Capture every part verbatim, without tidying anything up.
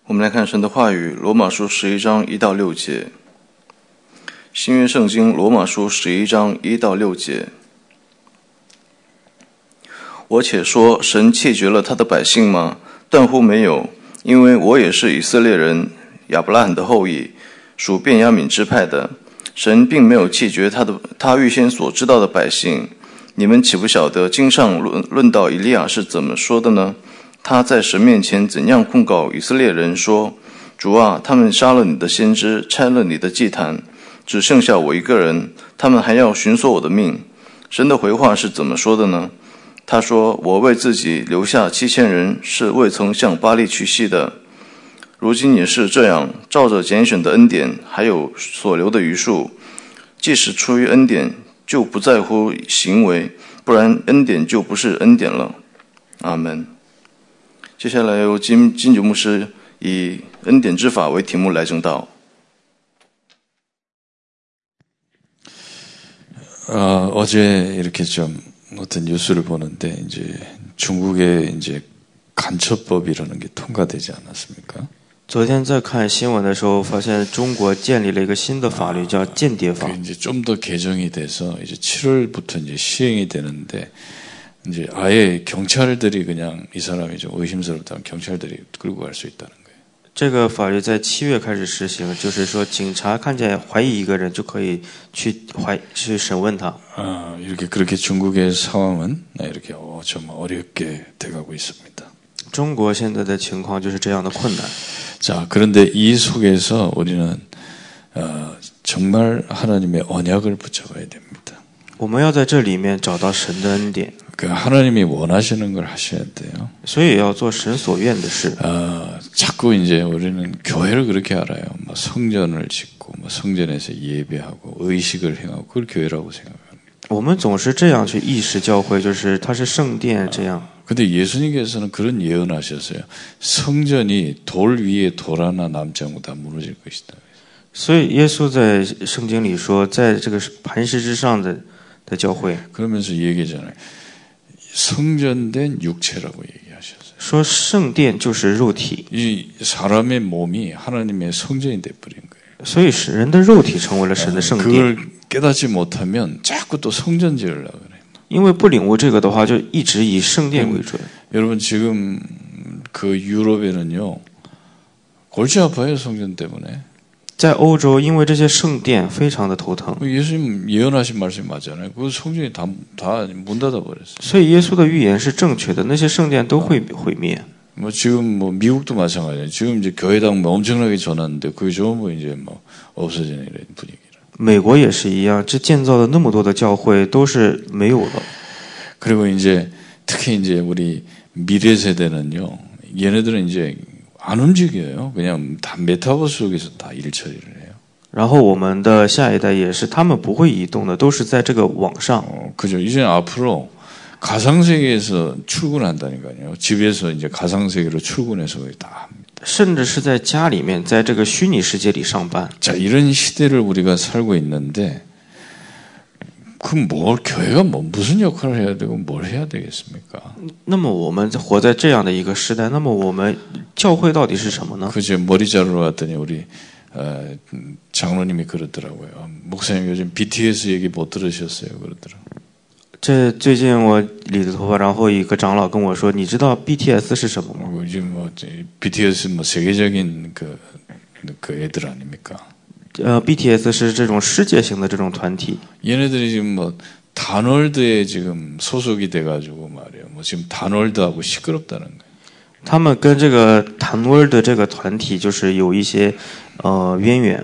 我们来看神的话语，罗马书十一章一到六节。新约圣经罗马书十一章一到六节。我且说，神弃绝了他的百姓吗？断乎没有，因为我也是以色列人，亚伯拉罕的后裔，属便雅悯支派的。神并没有弃绝他的他预先所知道的百姓。你们岂不晓得经上论论到以利亚是怎么说的呢？他在神面前怎样控告以色列人说，主啊，他们杀了你的先知，拆了你的祭坛，只剩下我一个人，他们还要寻索我的命。神的回话是怎么说的呢？他说，我为自己留下七千人，是未曾向巴力屈膝的。如今也是这样，照着拣选的恩典，还有所留的余数，即使出于恩典，就不在乎行为，不然恩典就不是恩典了。阿们。接下来由金金九牧师以恩典之法为题目来证道。 어, 어제 이렇게 좀 어떤 뉴스를 보는데 이제 중국의 이제 간첩법이라는 게 통과되지 않았습니까? 昨天在看新闻的时候，发现中国建立了一个新的法律，叫间谍法。 이제 좀 더 개정이 돼서 이제 칠월부터 이제 시행이 되는데 이제 아예 경찰들이 그냥 이 사람이 좀 의심스럽다면 경찰들이 끌고 갈 수 있다는 거예요. 这个法律在七月开始实行，就是说警察看见怀疑一个人就可以去怀去审问他。 아, 이렇게 그렇게 중국의 상황은 이렇게 어, 좀 어렵게 돼가고 있습니다. 中国现在的情况就是这样的困难。 자, 그런데 이 속에서 우리는 어, 정말 하나님의 언약을 붙잡아야 됩니다. 我们要在这里面找到神的恩典， 그 하나님이 원하시는 걸 하셔야 돼요. 所以要做神所愿的事。 어, 자꾸 이제 우리는 교회를 그렇게 알아요. 뭐 성전을 짓고, 뭐 성전에서 예배하고, 의식을 행하고, 그걸 교회라고 생각합니다. 我们总是这样去意识教会，就是它是圣殿这样。 근데 예수님께서는 그런 예언하셨어요. 성전이 돌 위에 돌 하나 남지 않고 다 무너질 것이다. 所以耶稣在圣经里说，在这个磐石之上的的教会， 그러면서 얘기하잖아요. 성전된 육체라고 얘기하셨어요. 说圣殿就是肉体， 이 사람의 몸이 하나님의 성전이 돼버린 거예요. 所以使人的肉体成为了神的圣殿。 그걸 깨닫지 못하면 자꾸 또 성전 지으려고 그래요. 因为不领悟这个的话，就一直以圣殿为准。 여러분 지금 그 유럽에는요 골치 아파요 성전 때문에. 在欧洲，因为这些圣殿非常的头疼， 예수님 예언하신 말씀이 맞잖아요. 그 성전이 다 다 문 닫아 버렸어요. 所以耶稣的预言是正确的，那些圣殿都会毁灭。 뭐 지금 뭐 미국도 마찬가지예요. 지금 이제 교회당 뭐 엄청나게 전하는데 그게 전부 이제 뭐 없어지는 이런 분위기. 美国也是一样，这建造的那么多的教会都是没有了。 그리고 이제 특히 이제 우리 미래 세대는요. 얘네들은 이제 안 움직여요. 그냥 다 메타버스 속에서 다 일 처리를 해요. 然后我们的下一代也是，他们不会移动的，都是在这个网上。 어, 그죠. 이제 앞으로 가상 세계에서 출근한다니까요. 집에서 이제 가상 세계로 출근해서 다 합니다. 甚至是在家里面，在这个虚拟世界里上班。 자, 이런 시대를 우리가 살고 있는데 그럼 뭘 교회가 뭐 무슨 역할을 해야 되고 뭘 해야 되겠습니까? 那么我们活在这样的一个时代，那么我们教会到底是什么呢？ 그제 머리 자르러 왔더니 우리 어, 장로님이 그러더라고요. 목사님 요즘 비티에스 얘기 못 들으셨어요? 그러더라고요. 这最近我理的头发，然后一个长老跟我说：“你知道 B T S 是什么吗？” 요즘 뭐 비티에스 뭐 세계적인 그, 그 애들 아닙니까? 呃 ，B T S 是这种世界型的这种团体。 얘네들이 지금 뭐 단월드에 지금 소속이 돼가지고 말이에요. 뭐 지금 단월드하고 시끄럽다는 거예요. 他们跟这个谭威尔的这个团体就是有一些呃渊源。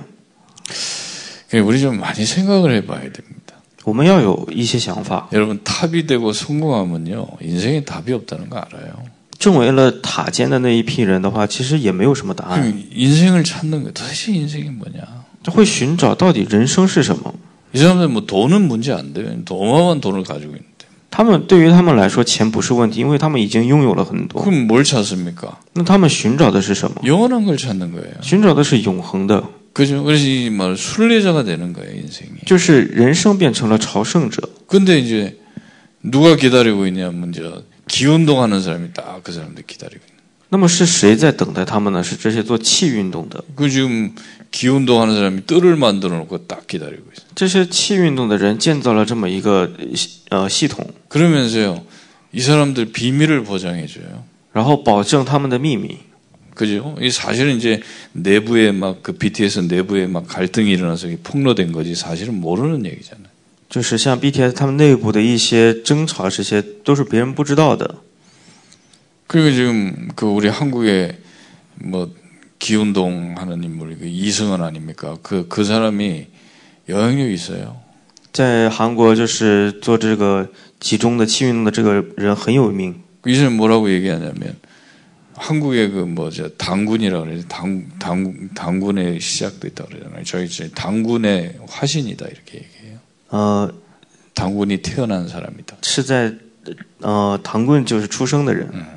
그러니까 우리 좀 많이 생각을 해봐야 됩니다. 我们要有一些想法。 여러분 탑이 되고 성공하면요 인생에 답이 없다는 거 알아요. 成为了塔尖的那一批人的话，其实也没有什么答案。 인생을 찾는 거 도대체 인생이 뭐냐? 会寻找到底人生是什么。 이 사람들 뭐 돈은 문제 안 돼요. 어마어마한 돈을 가지고 있는데. 他们对于他们来说，钱不是问题，因为他们已经拥有了很多。 그럼 뭘 찾습니까? 那他们寻找的是什么？ 영원한 걸 찾는 거예요. 寻找的是永恒的。 그죠? 그래서 이 말 순례자가 되는 거예요, 인생이. 就是人生变成了朝圣者。 근데 이제 누가 기다리고 있냐면 이제 기운동하는 사람이 딱 그 사람들 기다리고 있는. 那么是谁在等待他们呢？是这些做气运动的。 그 지금 기 운동하는 사람이 뜰을 만들어 놓고 딱 기다리고 있어요. 这些气运动的人建造了这么一个呃系统， 그러면서요, 이 사람들 비밀을 보장해 줘요. 然后保证他们的秘密。 그죠? 이 사실은 이제 내부에 막 그 비티에스 내부에 막 갈등이 일어나서 폭로된 거지 사실은 모르는 얘기잖아요. 就是像 B T S 他们内部的一些争吵，这些都是别人不知道的。 그리고 지금 그 우리 한국에 뭐 기운동 하는 인물이 그 이승헌 아닙니까? 그 그 사람이 영향력이 있어요. 在韩国就是做这个集中的气运动的这个人很有名。 이 사람 뭐라고 얘기하냐면 한국의 그 뭐죠 당군이라 그래요. 당, 당 당군의 시작됐다 그러잖아요. 저희 이제 당군의 화신이다 이렇게 얘기해요. 어, 당군이 태어난 사람이다. 是在呃唐棍就是出生的人。 음.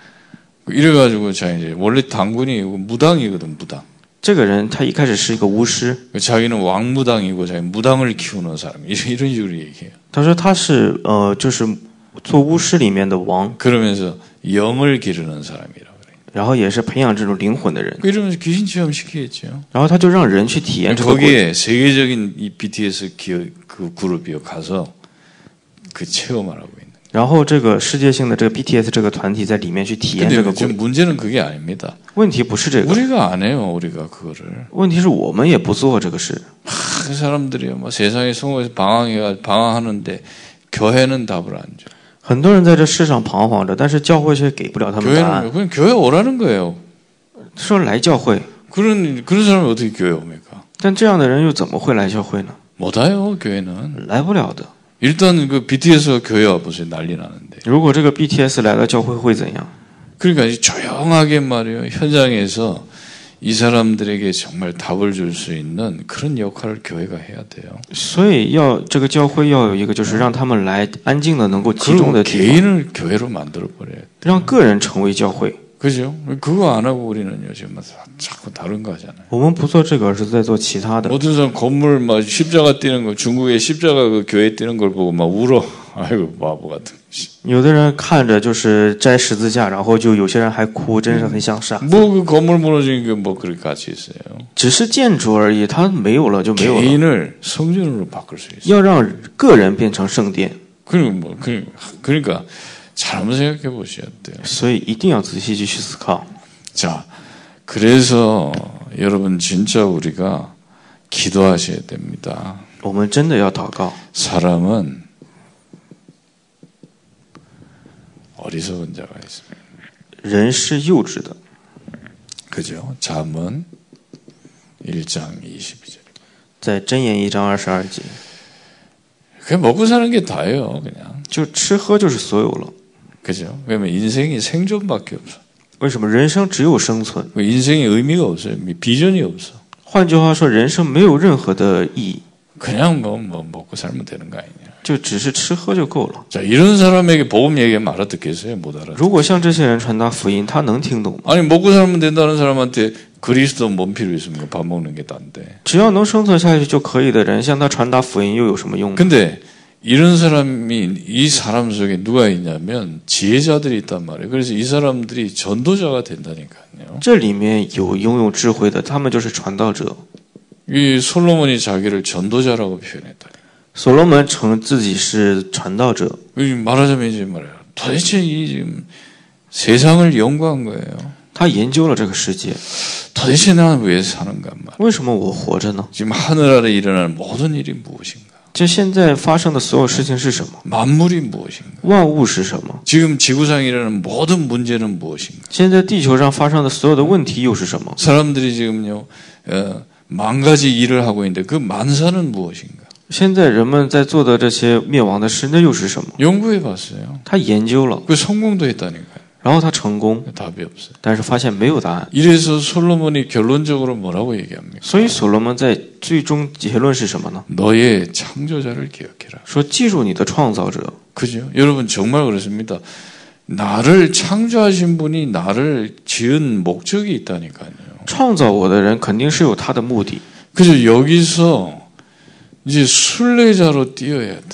이래가지고 자 이제 원래 당군이 무당이거든 무당. 这个人他一开始是一个巫师， 자기는 왕무당이고 자기 무당을 키우는 사람 이런 이런 식으로 얘기해요. 他说他是呃就是做巫师里面的王， 그러면서 영을 기르는 사람이라고 그래요. 然后也是培养这种灵魂的人， 이러면서 귀신 체험 시키겠죠. 然后他就让人去体验这个过程。 거기에 세계적인 이 비티에스 기어, 그 그룹이요 가서 그 체험하라고 있는. 然后这个世界性的这个 B T S 这个团体在里面去体验这个过 근데 程。 문제는 그게 아닙니다. 问题不是这个， 우리가 안 해요. 우리가 그거를. 问题是我们也不做这个事。 그 사람들이요. 뭐 세상에 성공해서 방황해가 방황하는데 교회는 답을 안 줘. 很多人在这世上彷徨着，但是教会却给不了他们答案。 교회는 그냥 교회 오라는 거예요. 说来教会， 그런 그런 사람이 어떻게 교회 옵니까? 但这样的人又怎么会来教会呢？ 못 와요. 교회는. 来不了的。 일단 그 비티에스가 교회 와 보세요. 난리 나는데. 如果这个 B T S 来到教会会怎样？ 그러니까 조용하게 말이에요. 현장에서 이 사람들에게 정말 답을 줄 수 있는 그런 역할을 교회가 해야 돼요. 所以要这个教会要有一个，就是让他们来安静的能够集 그리고 中的地方， 개인을 교회로 만들어 버려요. 让个人成为教会。 그죠? 그거 안 하고 우리는요 지금 자꾸 다른 거 하잖아요. 我们不做这个，而是在做其他的。 어떤 사람 건물 막 십자가 띄는 거, 중국의 십자가 그 교회 띄는 걸 보고 막 울어. 아이고 바보 같은. 有的人看着就是摘十字架，然后就有些人还哭，真是很像傻。 뭐 그 건물 무너지는 게 뭐 그렇게 가치 있어요. 只是建筑而已，它没有了就没有了。 개인을 성전으로 바꿀 수 있어요. 要让个人变成圣殿， 그리고 뭐 그, 그러니까 잘 한번 생각해 보셔야 돼요. 所以一定要仔细去思考。 자, 그래서 여러분 진짜 우리가 기도하셔야 됩니다. 我们真的要祷告。 사람은 어리석은 자가 있습니다. 人是幼稚的， 그죠? 잠언 일 장 이십이 절. 在箴言一章二十二节， 그냥 먹고 사는 게 다예요, 그냥. 就吃喝就是所有了。 그죠? 왜냐면 인생이 생존밖에 없어. 为什么人生只有生存？ 인생의 의미가 없어요. 비전이 없어. 换句话说，人生没有任何的意义， 그냥 뭐, 뭐 먹고 살면 되는 거 아니냐. 就只是吃喝就够了。 자, 이런 사람에게 복음 얘기하면 알아듣겠어요? 못 알아. 如果像这些人传达福音，他能听懂吗？ 아니 먹고 살면 된다는 사람한테 그리스도 뭔 필요 있습니까? 밥 먹는 게 단데. 只要能生存下去就可以的人，向他传达福音又有什么用呢？ 근데 이런 사람이 이 사람 속에 누가 있냐면 지혜자들이 있단 말이에요. 그래서 이 사람들이 전도자가 된다니까요. 这里面有拥有智慧的，他们就是传道者。 이 솔로몬이 자기를 전도자라고 표현했다. 所罗门称自己是传道者。 말하자면 이제 말이에요. 도대체 이 지금 세상을 연구한 거예요. 他研究了这个世界， 도대체 나는 왜 사는가 말. 为什么我活着呢？ 지금 하늘 아래 일어나는 모든 일이 무엇인가? 这现在发生的所有事情是什么？ 만물이 무엇인가? 万物是什么？ 지금 지구상에 일어나는 모든 문제는 무엇인가? 现在地球上发生的所有的问题又是什么？ 사람들이 지금요 어, 만 가지 일을 하고 있는데 그 만사는 무엇인가? 现在人们在做的这些灭亡的事，那又是什么？ 연구해봤어요. 他研究了， 그 성공도 했다니까요. 然后他成功， 답이 없어요. 但是发现没有答案。 이래서 솔로몬이 결론적으로 뭐라고 얘기합니까? 所以所罗门在最终结论是什么呢？ 너의 창조자를 기억해라. 说记住你的创造者。 그죠? 여러분 정말 그렇습니다. 나를 창조하신 분이 나를 지은 목적이 있다니까요. 创造我的人肯定是有他的目的。 그죠? 여기서 이제 순례자로 뛰어야 돼요.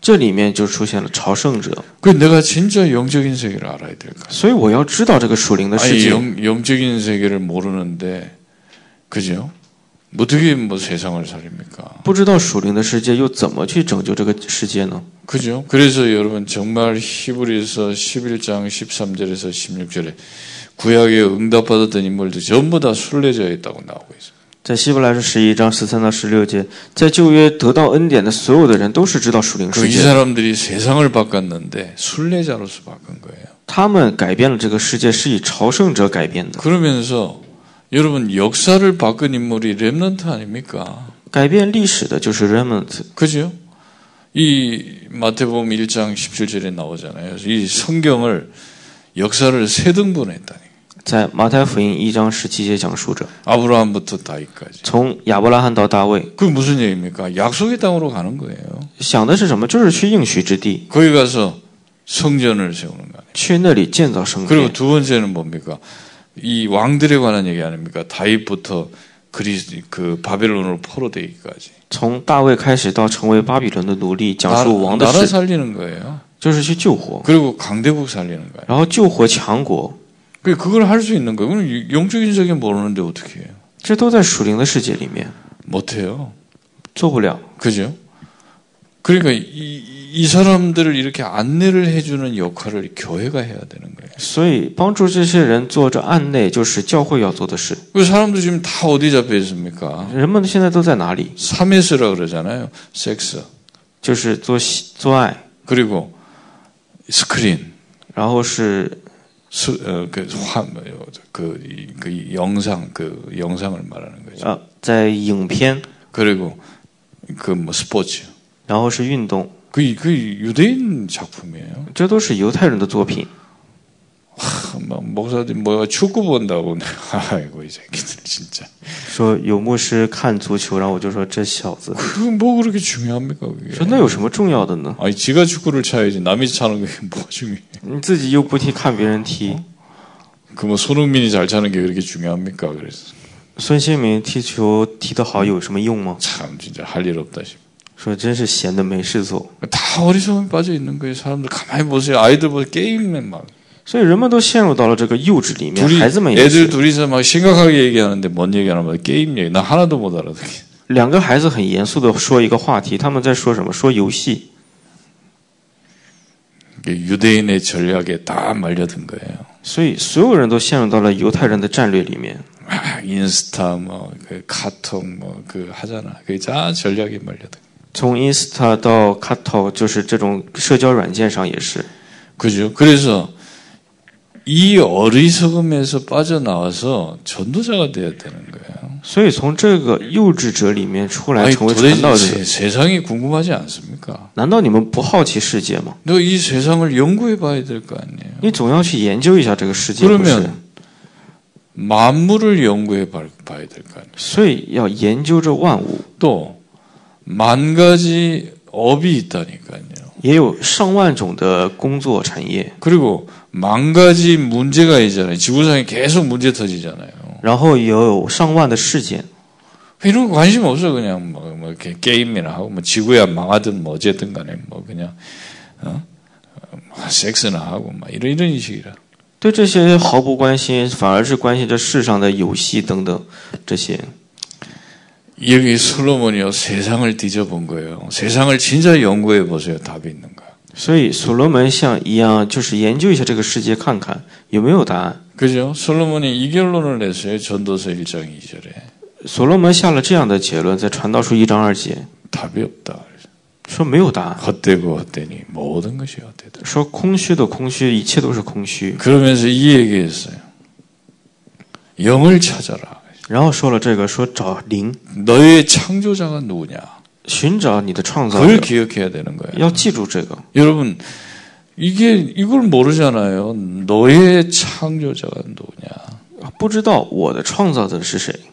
这里面就出现了朝圣者。 그 내가 진짜 영적인 세계를 알아야 될 거야. 所以我要知道这个属灵的世 아니 界。 영, 영적인 세계를 모르는데 그죠? 어떻게 뭐 세상을 살립니까? 不知道属灵的世界又怎么去拯救这个世界呢？ 그죠? 그래서 여러분 정말 히브리서 십일 장 십삼 절에서 십육 절에 구약에 응답받았던 인물들 전부 다 순례자에 있다고 나오고 있어요. 在希伯来书十一章十三到十六节，在旧约得到恩典的所有的人都是知道属灵 그 世 이 界， 사람들이 세상을 바꿨는데 순례자로서 바꾼 거예요. 他们改变了这个世界，是以朝圣者改变的。 그러면서 여러분 역사를 바꾼 인물이 렘넌트 아닙니까? 改变历史的就是 remnant。 그죠? 이 마태복음 일 장 십칠 절에 나오잖아요. 이 성경을 역사를 세 등분했다니. 在马太福音一章十七节讲述着， 아브라함부터 다윗까지. 从亚伯拉罕到大卫， 그 무슨 얘기입니까? 약속의 땅으로 가는 거예요. 想的是什么？就是去应许之地， 거기 가서 성전을 세우는 거 아니에요. 去那里建造圣 그리고 殿。 두 번째는 뭡니까? 이 왕들에 관한 얘기 아닙니까? 다윗부터 그리스 그 바벨론으로 포로되기까지. 从大卫开始到成为巴比伦的奴隶，讲 나, 述王的 나라 事， 살리는 거예요. 就是去救活， 그리고 강대국 살리는 거예요. 然后救活强国， 그 그걸 할 수 있는 거예요. 그럼 영적인 세계 모르는데 어떻게 해요? 这都在属灵的世界里面， 못해요. 做不了。 그죠? 그러니까 이, 이 사람들을 이렇게 안내를 해주는 역할을 교회가 해야 되는 거예요. 所以帮助这些人做这案内，就是教会要做的事。 그 사람들 지금 다 어디 잡혀 있습니까? 人们现在都在哪里？ 삼에스라 그러잖아요. 섹스. 就是做喜做爱， 그리고 스크린. 然后是 수, 어, 그, 화, 그, 이, 그 영상, 그 영상을 말하는 거죠. 呃在影片， 그리고 그 뭐 스포츠. 然后是运动， 그, 그 유대인 작품이에요. 这都是犹太人的作品。 하, 막 목사들 뭐 축구 본다고. 아이고 이 새끼들 진짜. 说有牧师看足球，然后我就说这小子， 그 뭐 그렇게 중요합니까 그게? 说那有什么重要的呢？ 아니 지가 축구를 차야지 남이 차는 게 뭐가 중요해? 你自己又不踢，看别人踢。 그 뭐 손흥민이 잘 차는 게 그렇게 중요합니까? 그래서 孙兴民踢球踢得好有什么用吗？ 참 진짜 할 일 없다 싶어. 说真是闲的没事做。 다 어리석음에 빠져 있는 거예요. 사람들 가만히 보세요. 아이들 보세요. 게임에 막. 所以人们都陷入到了这个幼稚里面， 둘이 孩子们也 애들 是。 둘이서 막 심각하게 얘기하는데 뭔 얘기하나 봐. 게임 얘기. 나 하나도 못 알아듣게. 两个孩子很严肃的说一个话题，他们在说什么？说游戏。 유대인의 전략에 다 말려든 거예요. 所以所有人都陷入到了犹太人的战略里面。 아, 인스타 뭐그 카톡 뭐 그 하잖아. 그게 다 전략에 말려든. 从 Insta 到 Kato， 就是这种社交软件上也是。 그죠? 그래서 이 어리석음에서 빠져나와서 전도자가 돼야 되는 거예요. 所以从这个幼稚者里面出来 아니, 成为传道 도대체 者， 세, 세상이 궁금하지 않습니까? 难道你们不好奇世界吗？ 너 이 세상을 연구해 봐야 될 거 아니에요. 你总要去研究一下这个世界，不是？ 그러면 만물을 연구해 봐- 봐야 될 거 아니에요. 所以要研究这万物， 또 만 가지 업이 있다니까요. 也有上万种的工作产业， 그리고 만 가지 문제가 있잖아요. 지구상에 계속 문제 터지잖아요. 然后也有上万的事件。 이런 거 관심 없어. 그냥 뭐, 뭐 이렇게 게임이나 하고 뭐 지구야 망하든 뭐 어쨌든 간에 뭐 그냥 어? 뭐 섹스나 하고 막 이런 이런 식이라. 对这些毫不关心，反而是关心这世上的游戏等等这些。 여기 솔로몬이요 세상을 뒤져본 거예요. 세상을 진짜 연구해 보세요. 답이 있는 거야. 所以所罗门像一样，就是研究一下这个世界，看看有没有答案。 그죠? 솔로몬이 이 결론을 냈어요. 전도서 일 장 이 절에. 所罗门下了这样的结论，在传道书一章二节 답이 없다. 说没有答案， 헛되고 헛되니 모든 것이 헛되다. 说空虚的空虚，一切都是空虚。 그러면서 이 얘기했어요. 영을 찾아라. 然后说了这个，说找灵， 너의 창조자가 누구냐? 寻找你的创造 그걸 者， 기억해야 되는 거예요. 要记住这个。 여러분 이게 이걸 모르잖아요. 너의 창조자가 누구냐? 不知道我的创造者是谁，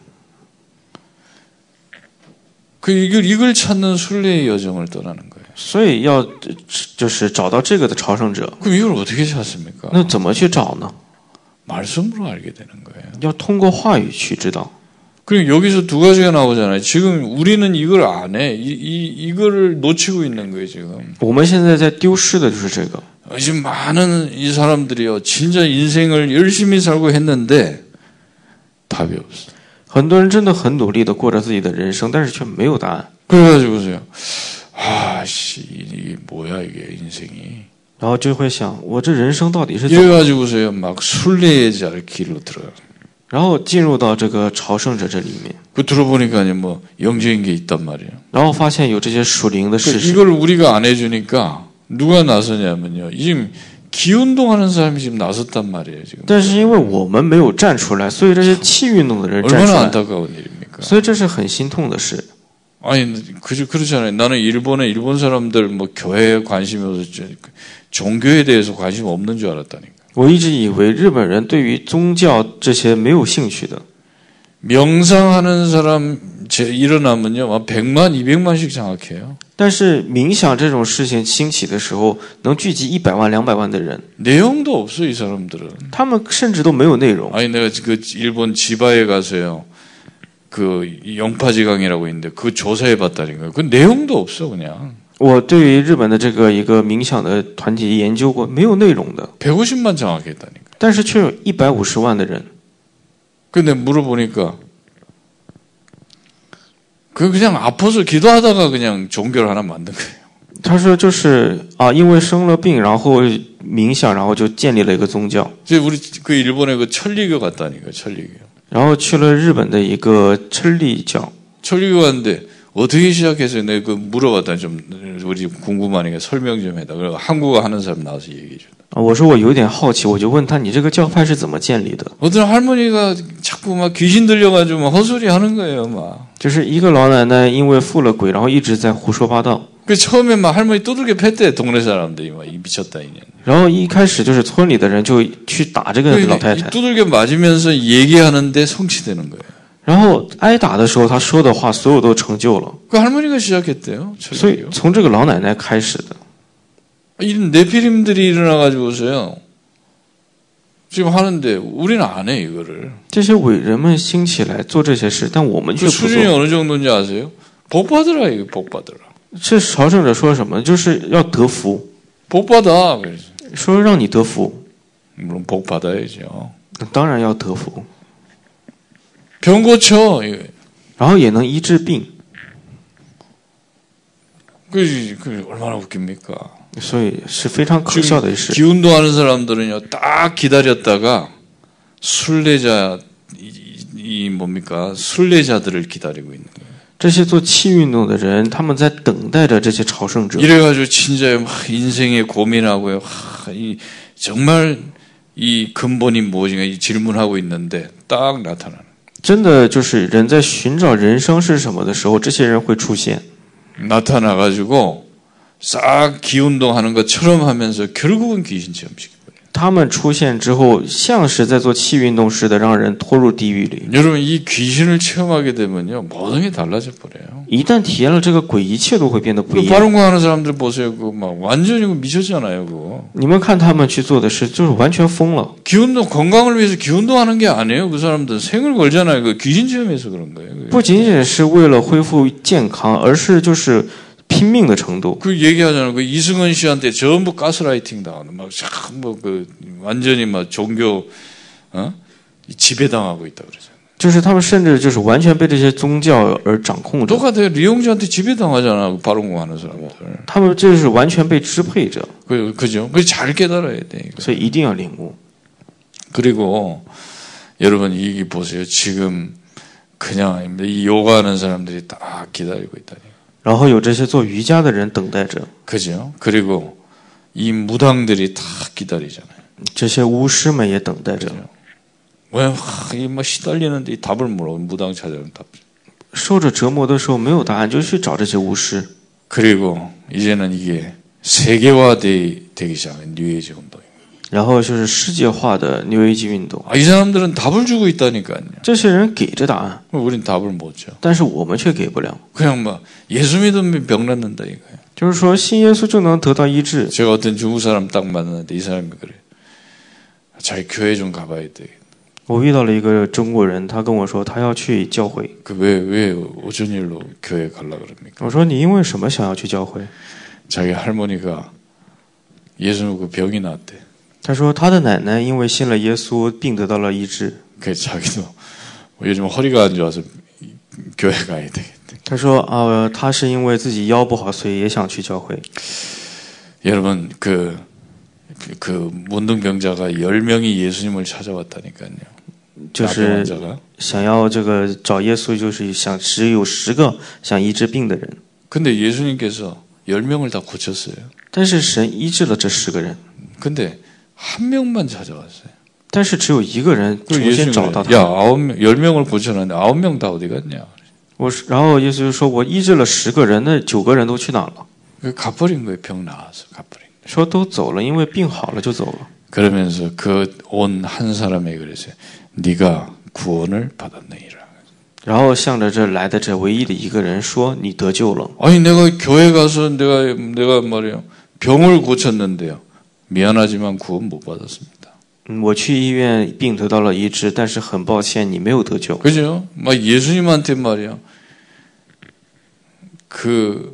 그 이걸 이걸 찾는 순례의 여정을 떠나는 거예요. 所以要就是找到这个的朝圣者。 그럼 이걸 어떻게 찾습니까? 那怎么去找呢？ 말씀으로 알게 되는 거예요. 要通过话语去知道。 그리고 여기서 두 가지가 나오잖아요. 지금 우리는 이걸 안 해. 이, 이, 이거를 놓치고 있는 거예요, 지금. 我们现在在丢失的就是这个。 지금 많은 이 사람들이요, 진짜 인생을 열심히 살고 했는데 답이 없어. 很多人真的很努力的过着自己的人生，但是却没有答案。 그래가지고 보세요. 아, 씨, 이게 뭐야 이게 인생이. 然后就会想，我这人生到底是？ 이래가지고 보세요. 막 순례자의 길로 들어가. 然后进入到这个朝圣者这里面。 그 들어보니까 뭐 영적인 게 있단 말이에요. 然后发现有这些属灵的事实。 이걸 우리가 안 해주니까 누가 나서냐면요. 지금 기운동하는 사람이 지금 나섰단 말이에요. 지금. 但是因为我们没有站出来，所以这些气运动的人站出 얼마나 来， 안타까운 일입니까? 所以这是很心痛的事。 아니, 그죠, 그렇잖아요. 나는 일본에 일본 사람들 뭐 교회에 관심이 없어, 종교에 대해서 관심 없는 줄 알았다니까. 我一直以为日本人对于宗教这些没有兴趣的。 명상하는 사람 제 일어나면요, 백만, 이백만씩 장악해요. 但是冥想这种事情兴起的时候，能聚集一百万、两百万的人， 내용도 없어 이 사람들은. 他们甚至都没有内容。 아니 내가 그 일본 지바에 가서요, 그 영파지강이라고 있는데 그 조사해 봤다니까요. 그 내용도 없어 그냥. 我对于日本的这个一个冥想的团体研究过，没有内容的， 백오십만 장악했다니까. 但是却有一百五十万的人。 근데 물어보니까 그 그냥 아파서 기도하다가 그냥 종교를 하나 만든 거예요. 他说就是啊，因为生了病，然后冥想，然后就建立了一个宗教。 이제 우리 그 일본에 그 천리교 갔다니까 천리교. 然后去了日本的一个真理教。 천리교 갔는데 어떻게 시작해서 내가 그 물어봤다 좀 우리 궁금하니까 설명 좀 해다. 그리고 한국어 하는 사람 나와서 얘기해 줘. 啊，我说我有点好奇，我就问他，你这个教派是怎么建立的？ 어떤 할머니가 자꾸 막 귀신 들려가지고 막 헛소리 하는 거예요, 막. 就是一个老奶奶因为附了鬼，然后一直在胡说八道。 그 처음에 막 할머니 두들겨 팼대 동네 사람들이 막 이 미쳤다 이년. 然后一开始就是村里的人就去打这个老太太， 두들겨 맞으면서 얘기하는데 성취되는 거예요. 然后挨打的时候，他说的话所有都成就了。 그 할머니가 시작했대요. 所以从这个老奶奶开始的。 이런 네피림들이 일어나가지고서요. 지금 하는데 우리는 안 해 이거를. 这些伟人们兴起来做这些事，但我们却 그 不 수준이 做。 어느 정도인지 아세요? 복 받으라 이거 복 받으라. 这朝圣者说什么？就是要得福， 복 받아. 그래서 说让你得福， 물론 복 받아야죠. 当然要得福， 병 고쳐. 이거. 然后也能医治病。 그, 그 얼마나 웃깁니까? 所以是非常可笑的事。 기운동하는 사람들은요, 딱 기다렸다가 순례자 이, 이 뭡니까? 순례자들을 기다리고 있는 거예요. 这些做气运动的人，他们在等待着这些朝圣者。 이래가지고 진짜 막 인생에 고민하고요, 하, 이 정말 이 근본이 무엇인가 이 질문하고 있는데 딱 나타나는. 真的就是人在寻找人生是什么的时候，这些人会出现。 나타나가지고 싹 기운동하는 것처럼 하면서 결국은 귀신 체험시켜버려요. 他们出现之后，像是在做气运动似的，让人拖入地狱里。 여러분 이 귀신을 체험하게 되면요 모든 게 달라져 버려요. 一旦体验了这个鬼，一切都会变得不 그 一样。 바른공하는 사람들 보세요. 그 막 완전히 미쳤잖아요. 그거. 你们看他们去做的事，就是完全疯了。 기운동 건강을 위해서 기운동하는 게 아니에요. 그 사람들 생을 걸잖아요. 그 귀신 체험해서 그런 거예요. 不仅仅是为了恢复健康，而是就是拼命的程度。 그 얘기하잖아요. 그 이승은 씨한테 전부 가스라이팅 당하는 막뭐그 완전히 막 종교 어? 지배당하고 있다 그러잖아요. 就是他们甚至就是完全被这些宗教而掌控着。 똑같아요. 리용지한테 지배당하잖아. 바른공하는 사람들. 他们就是完全被支配着。 그 그죠? 그 잘 깨달아야 돼. 이거. 所以一定要领悟。 그리고 여러분 이게 보세요. 지금 그냥 이 요가하는 사람들이 딱 기다리고 있다니. 然后有这些做瑜伽的人等待着， 그죠? 그리고 이 무당들이 다 기다리잖아요. 这些巫师们也等待着。 왜 막 시달리는데 답을 물어 무당 찾아오는 답. 受着折磨的时候没有答案，就去找这些巫师。 그리고 이제는 이게 세계화되기 시작한 뉴에이지 운동. 然后就是世界化的 New Age 运动。 아, 이 사람들은 답을 주고 있다니까요. 这些人给着答案， 우린 답을 못 줘. 但是我们却给不了。 그냥 막 예수 믿으면 병 낫는다 이거예요. 就是说，信耶稣就能得到医治。 제가 어떤 중국 사람 딱 만났는데 이 사람이 그래. 자기 교회 좀 가봐야 돼. 我遇到了一个中国人，他跟我说他要去教会。 그 왜 왜 오전일로 교회 가려고 그럽니까? 我说你因为什么想要去教会？ 자기 할머니가 예수 믿고 병이 났대. 他说他的奶奶因为信了耶稣，病得到了医治。 그래서 자기도 요즘 허리가 안 좋아서 교회 가야 되겠대. 他说啊，他是因为自己腰不好，所以也想去教会。 여러분 그, 그, 그 문둥병자가 열 명이 예수님을 찾아왔다니까요. 就是想要这个找耶稣，就是想只有十个想医治病的人。 근데 예수님께서 열 명을 다 고쳤어요. 但是神医治了这十个人， 근데 한 명만 찾아왔어요. 但是只有一个人重新找到 야, 他。 아홉 명, 열 명을 고쳤는데 아홉 명 다 어디 갔냐? 我是然后耶稣就说：“我医治了十个人，那九个人都去哪了？ 가버린 거예요. 병 나와서 가버린. 说都走了，因为病好了就走了。 그러면서 그 온 한 사람에게 그랬어요. 네가 구원을 받았느니라. 然后向着这来的这唯一的一个人说：“你得救了。 아니 내가 교회 가서 내가 내가 말이요 병을 고쳤는데요. 미안하지만 구원 못 받았습니다. 嗯我去医院病得到了医治，但是很抱歉，你没有得救。 그죠? 막 예수님한테 말이야. 그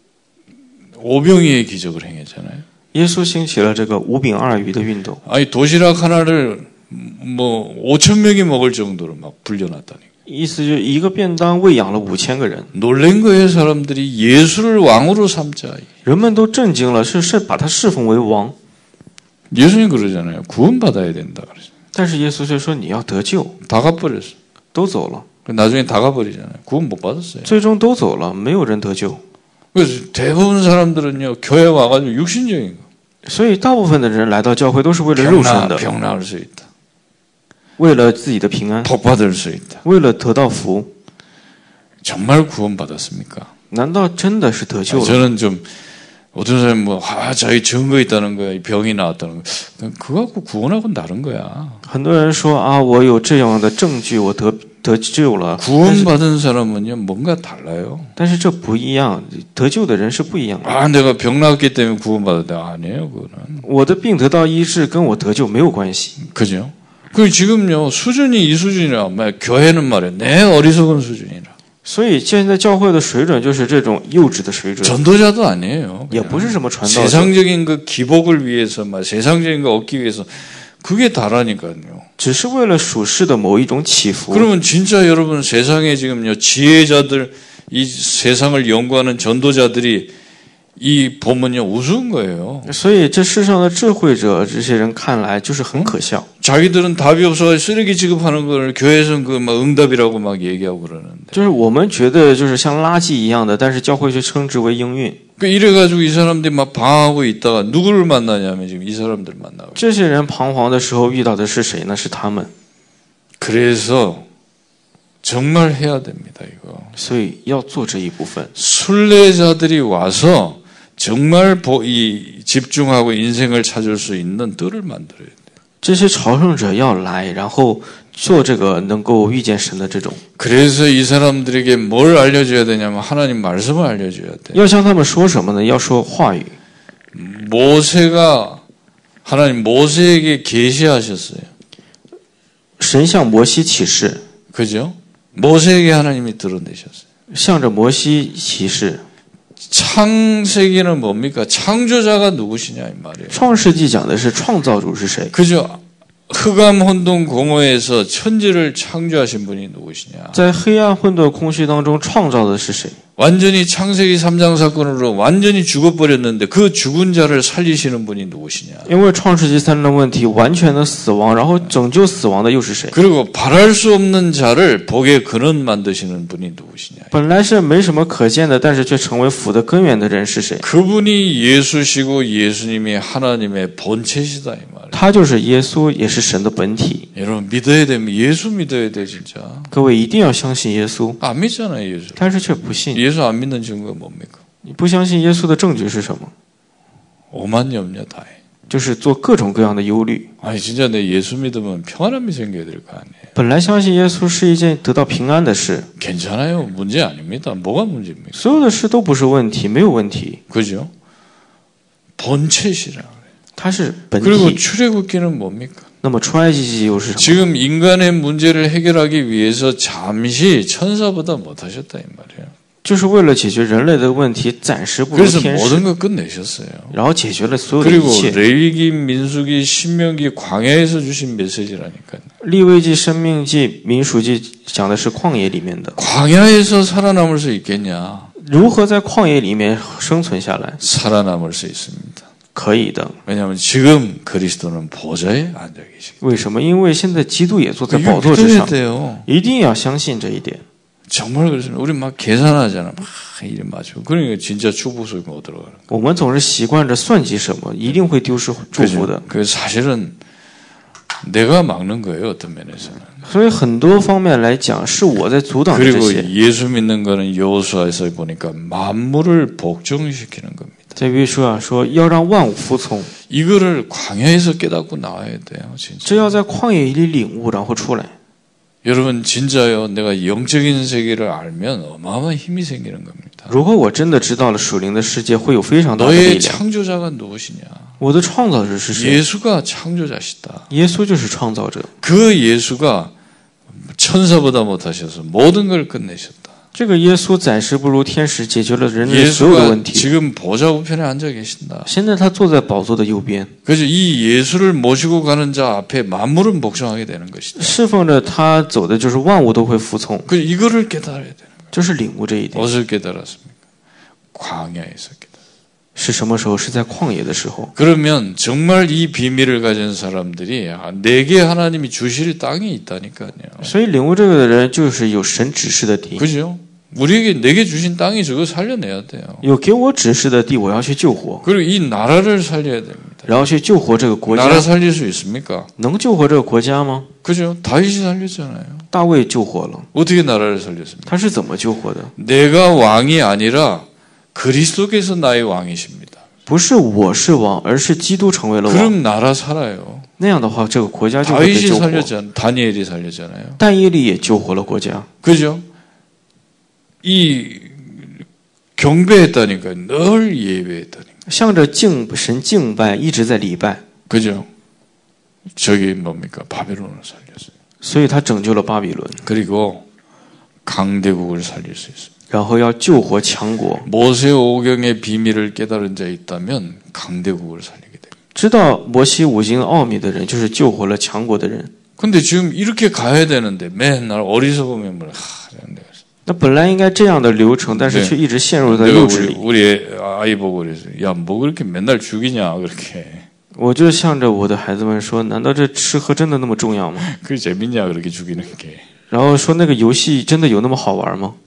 오병이의 기적을 행했잖아요. 耶稣兴起了这个五饼二鱼的运动， 아니 도시락 하나를 뭐 오천 명이 먹을 정도로 막 불려놨다니. 意思就是一个便当喂养了五千个人， 놀란 거예요. 사람들이 예수를 왕으로 삼자. 人们都震惊了，是是把他侍奉为王。 예수님 그러잖아요. 구원받아야 된다 그러죠. 但是耶稣却说你要得救， 다 가버렸어. 都走了， 나중에 다 가버리잖아요. 구원 못 받았어요. 最终都走了，没有人得救。 그래서 대부분 사람들은요 교회 와가지고 육신적인 거. 所以大部分的人来到教会都是为了肉身 병나 的， 병 나을 수 있다. 为了自己的平安， 복 받을 수 있다. 为了得到福。 정말 구원 받았습니까? 难道真的是得救了？ 저는 좀 어떤 사람이 뭐 아, 자기 증거 있다는 거야. 병이 나왔다는 거. 그거 갖고 구원하고는 다른 거야. 很多人说啊，我有这样的证据，我得得救了。 구원받은 사람은요 뭔가 달라요. 但是这不一样，得救的人是不一样的。 아, 내가 병 나왔기 때문에 구원받았다. 아니에요, 그거는. 我的病得到医治跟我得救没有关系。 그죠? 그 지금요 수준이 이 수준이라 말 교회는 말이야 내 어리석은 수준이라. 所以现在教会的水准就是这种幼稚的水准， 전도자도 아니에요. 也不是什么传道者， 세상적인 그 기복을 위해서 막 세상적인 거 얻기 위해서 그게 다라니까요. 只是为了属世的某一种起伏。 그러면 진짜 여러분 세상에 지금요 지혜자들 이 세상을 연구하는 전도자들이 이 보면요 우스운 거예요. 所以这世上的智慧者，这些人看来就是很可笑。 자기들은 답이 없어 쓰레기 취급하는 걸 교회에서는 그 막 응답이라고 막 얘기하고 그러는데. 就是我们觉得就是像垃圾一样的，但是教会却称之为应运。 그 이래가지고 이 사람들이 막 방황하고 있다가 누구를 만나냐면 지금 이 사람들 만나고. 这些人彷徨的时候遇到的是谁呢？是他们。 그래서 정말 해야 됩니다 이거. 所以要做这一部分。 순례자들이 와서 정말 이 집중하고 인생을 찾을 수 있는 뜰을 만들어야 돼요. 这些朝圣者要来，然后做这个能够遇见神的这种。 그래서 이 사람들에게 뭘 알려줘야 되냐면 하나님 말씀을 알려줘야 돼요. 要向他们说什么呢？要说话语。 모세가 하나님 모세에게 계시하셨어요. 神向摩西启示， 그죠? 모세에게 하나님이 드러내셨어요. 向着摩西启示。 창세기는 뭡니까? 창조자가 누구시냐 이 말이에요. 创世纪讲的是创造主是谁？ 그죠? 흑암 혼돈 공허에서 천지를 창조하신 분이 누구시냐? 在黑暗混沌空虚当中创造的是谁？ 완전히 창세기 삼 장 사건으로 완전히 죽어버렸는데 그 죽은 자를 살리시는 분이 누구시냐? 因为创世纪三章问题完全的死亡，然后拯救死亡的又是谁？ 그리고 바랄 수 없는 자를 복의 근원 만드시는 분이 누구시냐? 本来是没什么可见的，但是却成为福的根源的人是谁？ 그분이 예수시고 예수님이 하나님의 본체시다 이 말이에요. 他就是耶稣，也是神的本体。 여러분 믿어야 되면 예수 믿어야 돼 진짜. 各位一定要相信耶稣， 안 믿잖아요 예수. 但是却不信。 예수 안 믿는 증거가 뭡니까? 你不相信耶稣的证据是什么？ 오만 염려 다해. 就是做各种各样的忧虑。 아니 진짜 내 예수 믿으면 평안함이 생겨야 될 거 아니에요. 本来相信耶稣是一件得到平安的事， 괜찮아요. 문제 아닙니다. 뭐가 문제입니까? 所有的事都不是问题，没有问题。 그죠? 본체시라. 它是本 그리고 体。 출애굽기는 뭡니까? 那么出埃及记又是什么？ 지금 인간의 문제를 해결하기 위해서 잠시 천사보다 못하셨다 이 말이에요. 就是为了解决人类的问题，暂时不如 그래서 天 모든 使， 걸 끝내셨어요. 然后解决了所有的 그리고 一切。 레위기, 민수기, 신명기, 광야에서 주신 메시지라니까요. 利未记、生命记、民数记讲的是旷野里面的， 광야에서 살아남을 수 있겠냐? 如何在旷野里面生存下来？ 살아남을 수 있습니다. 可以的。 왜냐하면 지금 그리스도는 보좌에 앉아 계시고 为什么？因为现在基督也坐在 이거 宝座之 믿어야 上， 돼요. 一定要相信这一点。 정말 그렇습니다. 우리 막 계산하잖아. 막 이래 맞추고. 그러니까 진짜 축복 속에 못 들어가는 거예요. 我们总是习惯着算计什么，一定会丢失祝福的。 그 사실은 내가 막는 거예요. 어떤 면에서는. 所以很多方面来讲，是我在阻挡着这 그리고 些。 예수 믿는 거는 여호수아에서 보니까 만물을 복종시키는 겁니다. 在约书亚说要让万物服从， 이거를 광야에서 깨닫고 나와야 돼요. 진짜. 这要在旷野里领悟，然后出来。 여러분 진짜요. 내가 영적인 세계를 알면 어마어마한 힘이 생기는 겁니다. 如果我真的知道了属灵的世界，会有非常大的力 너의 量。 창조자가 누구시냐? 我的创造者是谁？ 예수가 창조자시다. 耶稣就是创造者。 그 예수가 천사보다 못하셔서 모든 걸 끝내셨다. 这个耶稣暂时不如天使解决了人类所有的 예수가 问题。 지금 보좌 우편에 앉아 계신다. 现在他坐在宝座的右边， 그래서 이 예수를 모시고 가는 자 앞에 만물은 복종하게 되는 것이다. 侍奉着他走的就是万物都会服从， 그 이거를 깨달아야 되는 거예요. 就是领悟这一点。 어디서 깨달았습니까? 광야에서 깨달았습니다. 是什么时候？是在旷野的时候。 그러면 정말 이 비밀을 가진 사람들이 내게 하나님이 주실 땅이 있다니까요. 所以领悟这个的人，就是有神指示的地， 그죠? 우리에게 내게 주신 땅이 저거 살려내야 돼요. 有给我指示的地，我要去救活， 그리고 이 나라를 살려야 됩니다. 然后去救活这个国 나라 家。 살릴 수 있습니까? 能救活这个国家吗？ 그죠? 다윗이 살렸잖아요. 大卫救活了， 어떻게 나라를 살렸습니까? 他是怎么救活的？ 내가 왕이 아니라 그리스도께서 나의 왕이십니다. 不是我是王，而是基督成为了王。 그럼 나라 살아요. 那样的话，这个国家就会被 다윗이 救活。 살렸잖아요. 다니엘이 살렸잖아요. 但耶利也救活了国家。 그죠? 이 경배했다니까요. 늘 예배했다니까. 向着敬神敬拜，一直在礼拜， 그죠? 저기 뭡니까? 바벨론을 살렸어요. 所以他拯救了巴比伦， 그리고 강대국을 살릴 수 있어요. 然后要救活强国。 모세 오경의 비밀을 깨달은 자 있다면 강대국을 살리게 됩니다. 知道摩西五经奥秘的人，就是救活了强国的人。 근데 지금 이렇게 가야 되는데 맨날 어리석으면 뭐 하, 那本来应该这样的流程，但是却一直陷入在 내가 幼稚 우리, 里。 우리 아이 보고 그랬어요. 야, 뭐 그렇게 맨날 죽이냐 그렇게. 我就向着我的孩子们说：“难道这吃喝真的那么重要吗 그게 재밌냐 그렇게 죽이는 게. ？” 然后说：“那个游戏真的有那么好玩吗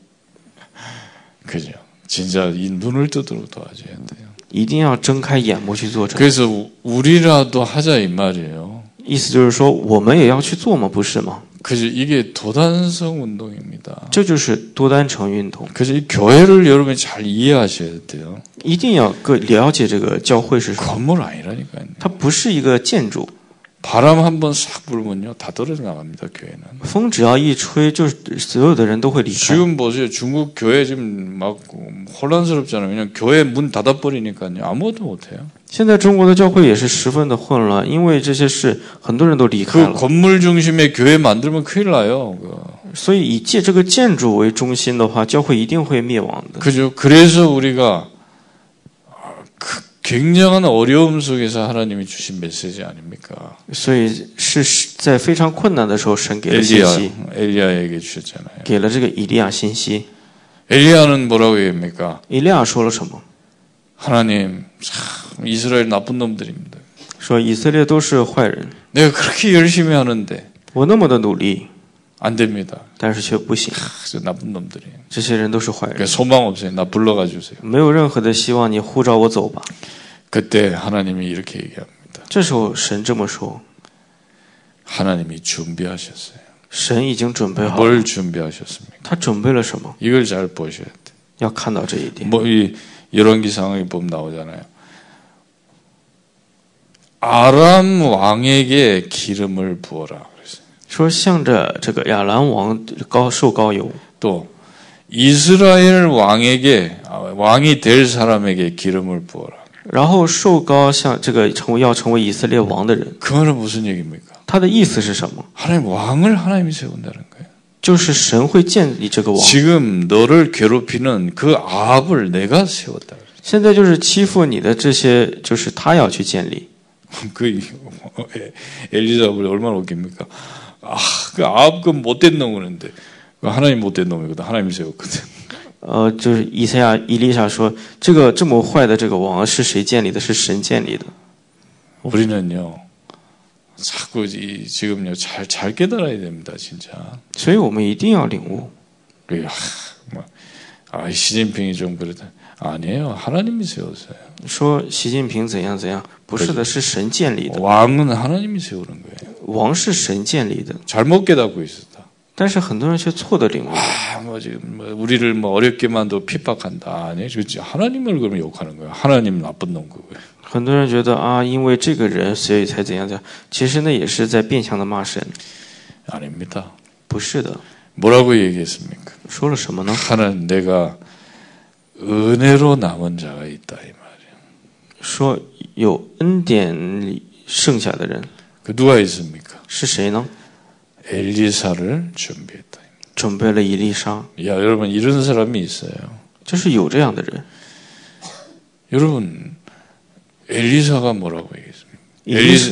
그죠? 진짜 이 눈을 뜨도록 도와줘야 돼요. ？” 一定要睁开眼目去做这。 그래서 우리라도 하자 이 말이에요. 意思就是说，我们也要去做吗？不是吗？ 그죠? 이게 도단성 운동입니다. 这就是多单城运动。 그래서 이 교회를 여러분이 잘 이해하셔야 돼요. 一定要个了解这个教会是什么。 건물 아니라니까요. 它不是一个建筑， 바람 한번 싹 불면요 다 떨어져 나갑니다. 교회는. 风只要一吹，就是所有的人都会离开。 지금 보세요. 중국 교회 지금 막 혼란스럽잖아요. 그냥 교회 문 닫아버리니까요. 아무것도 못해요. 现在中国的教会也是十分的混乱，因为这些事很多人都离开 그 了， 건물 중심의 교회 만들면 큰일 나요. 그. 所以以借这个建筑为中心的话，教会一定会灭亡的。 그죠? 그래서 우리가 그 굉장한 어려움 속에서 하나님이 주신 메시지 아닙니까? 所以是在非常困难的时候，神给了信 엘리야, 息， 엘리야에게 주셨잖아요. 给了这个以利亚信息。 엘리야는 뭐라고 얘기합니까? 以利亚说了什么？ 하나님, 참 이스라엘 나쁜 놈들입니다. 说以色列都是坏人， 내가 그렇게 열심히 하는데 我那么的努力， 안 됩니다. 但是却不行。 저 나쁜 놈들이에요. 这些人都是坏人， 그러니까 소망 없어요. 나 불러가 주세요. 没有任何的希望，你呼召我走吧。 그때 하나님이 이렇게 얘기합니다. 这时候神这么说， 하나님이 준비하셨어요. 神已经准备好了。 뭘 준비하셨습니까? 他准备了什么？ 이걸 잘 보셔야 돼요. 要看到这一点。 뭐 이 열왕기 상황에 보면 나오잖아요. 아람 왕에게 기름을 부어라 그랬어요. 说向着这个亚兰王高受膏油， 또 이스라엘 왕에게 왕이 될 사람에게 기름을 부어라. 然后受膏像这个成为要成为以色列王的人， 그 말은 무슨 얘기입니까? 他的意思是什么？ 하나님 왕을 하나님이 세운다는 거예요. 就是神会建立这个王。 지금 너를 괴롭히는 그 아합을 내가 세웠다. 现在就是欺负你的这些，就是他要去建立。 그 엘리사를 얼마나 웃깁니까? 아, 그 아합 그 못된 놈 그러는데 하나님 못된 놈이거든. 하나님이 세웠거든. 呃，就是以赛亚、以利沙说，这个这么坏的这个王是谁建立的？是神建立的。 우리는요, 자꾸 이, 지금요 잘 잘 깨달아야 됩니다, 진짜. 所以我们一定要领悟。 아, 뭐, 아, 시진핑이 좀 그러다. 아니에요, 하나님이 세웠어요. 说习近平怎样怎样，不是的，是神建立的。 왕은 하나님이 세우는 거예요. 王是神建立的， 잘못 깨닫고 있었다. 但是很多人却错的领悟。 아, 뭐 지금 뭐 우리를 뭐 어렵게만도 핍박한다. 아니, 그렇지. 하나님을 그러면 욕하는 거예요. 하나님 나쁜 놈 그거예요. 很多人觉得啊，因为这个人，所以才怎样怎样。其实那也是在变相的骂神。 아닙니다. 不是的。 뭐라고 얘기했습니까? 说了什么呢？ 하나님 내가 은혜로 남은 자가 있다 이 말이에요. 说有恩典里剩下的人。 그 누가 있습니까? 是谁呢？ 엘리사를 준비했다. 准备了以利沙。 야, 여러분 이런 사람이 있어요. 就是有这样的人。 여러분 엘리사가 뭐라고 얘기했습니까? 엘리사,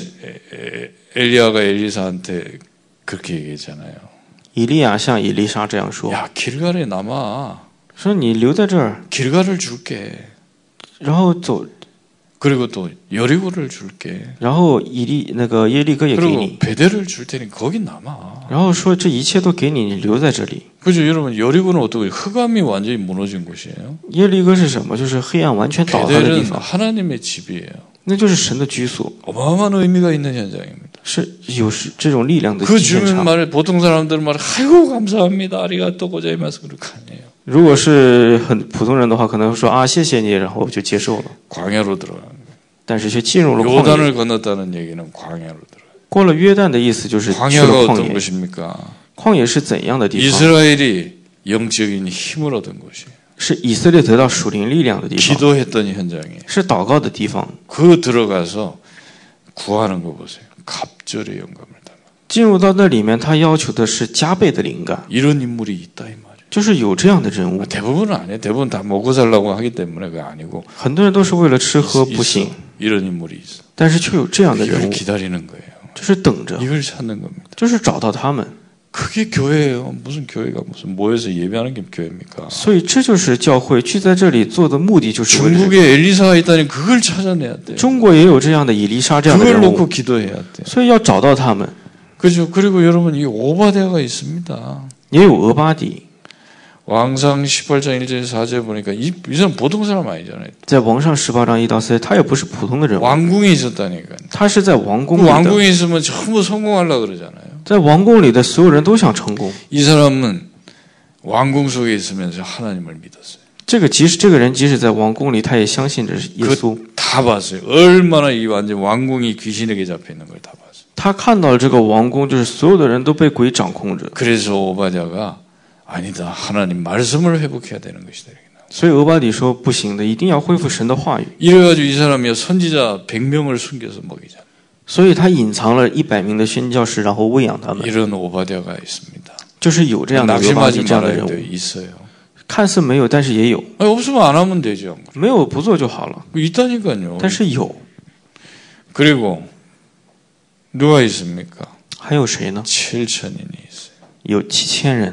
엘리야가 엘리사한테 그렇게 얘기했잖아요. 以利亚向以利沙这样说： 야, 길갈에 남아. 说你留在这儿， 길갈을 줄게. 然后走， 그리고 또 여리고를 줄게. 然后以利那个耶利哥也给 그리고 你， 베델을 줄 테니 거기 남아. 然后说这一切都给你，你留在这里。 그죠? 여러분 여리고는 어떻게 흑암이 완전히 무너진 곳이에요. 耶利哥是什么？就是黑暗完全倒塌的地 베델은 方， 하나님의 집이에요. 那就是神的居所， 어마어마한 의미가 있는 현장입니다. 是有是这种力量的 그 现 주면 场。 말에 보통 사람들은 말에 아이고 감사합니다. 아리가또 고자이마스 그렇게 아니에요. 如果是很普通人的话，可能说啊谢谢你，然后我就接受了。 광야로 들어가는 거예요. 但是却进入了旷野。 요단을 건넜다는 얘기는 광야로 들어가요. 过了约旦的意思就是去 광야가 了旷 어떤 野。 것입니까? 旷野是怎样的地方？ 이스라엘이 영적인 힘을 얻은 곳이에요. 是以色列得到属灵力量的地方， 기도했던 현장이에요. 是祷告的地方。 그 들어가서 구하는 거 보세요. 갑절의 영감을 달라. 进入到那里面，他要求的是加倍的灵感， 이런 인물이 있다 이 말이에요. 就是有这样的人物。 대부분은 아니에요. 대부분 다 먹고 살라고 하기 때문에 그게 아니고 很多人都是为了吃喝不 있어. 行， 이런 인물이 있어. 但是却有这样的人 이걸 物， 기다리는 거예요. 就是等着， 이걸 찾는 겁니다. 就是找到他们。 그게 교회예요. 무슨 교회가 무슨 모여서 예배하는 게 교회입니까? 所以这就是教会聚在这里做的目的，就是为了这个。 중국에 엘리사가 있다니 그걸 찾아내야 돼요. 中国也有这样的以利沙这样的 그걸 人 놓고 物， 기도해야 돼요. 所以要找到他们。 그죠? 그리고 여러분 이 오바댜가 있습니다. 也有俄巴底， 왕상 십팔 장 일 절 사 절 보니까 이, 이 사람 보통 사람 아니잖아요. 在王上十八章一到四节，他也不是普通的人物， 왕궁에 있었다니까. 他是在王 그 宫里的， 왕궁에 있으면 전부 성공하려고 그러잖아요. 在王宫里的所有人都想成功。 이 사람은 왕궁 속에 있으면서 하나님을 믿었어요. 这个即使这个人即使在王宫里，他也相信着耶稣。 그 다 봤어요. 얼마나 이 완전 왕궁이 귀신에게 잡혀 있는 걸 다 봤어요. 他看到了这个王宫，就是所有的人都被鬼掌控着。 그래서 오바댜가 아니다. 하나님 말씀을 회복해야 되는 것이다. 所以俄巴底说不行的，一定要恢复神的话语。 이래가지고 이 사람이 선지자 백 명을 숨겨서 먹이잖아요. 所以他隐藏了一百名的宣教士，然后喂养他们。 이런 오바댜가 있습니다. 就是有这样的俄巴底 낙심하지 这样的人 말아야 物， 돼요. 있어요. 看似没有，但是也有。 아니, 없으면 안 하면 되죠. 没有不做就好了， 있다니까요. 但是有。 그리고 누가 있습니까? 还有谁呢？ 칠천인이 있어요. 有七千人。